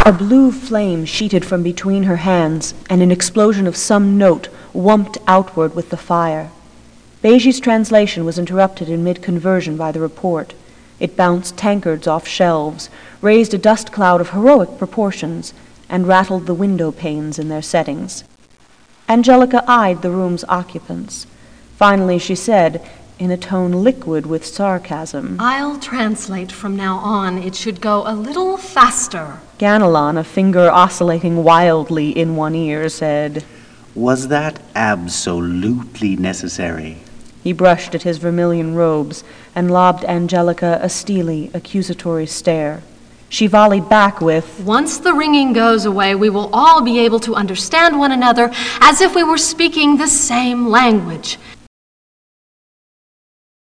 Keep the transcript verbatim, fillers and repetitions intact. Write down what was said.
A blue flame sheeted from between her hands, and an explosion of some note whumped outward with the fire. Beji's translation was interrupted in mid-conversion by the report. It bounced tankards off shelves, raised a dust cloud of heroic proportions, and rattled the window panes in their settings. Angelica eyed the room's occupants. Finally she said, in a tone liquid with sarcasm, "I'll translate from now on. It should go a little faster." Ganelon, a finger oscillating wildly in one ear, said, "Was that absolutely necessary?" He brushed at his vermilion robes and lobbed Angelica a steely, accusatory stare. She volleyed back with, "Once the ringing goes away, we will all be able to understand one another as if we were speaking the same language.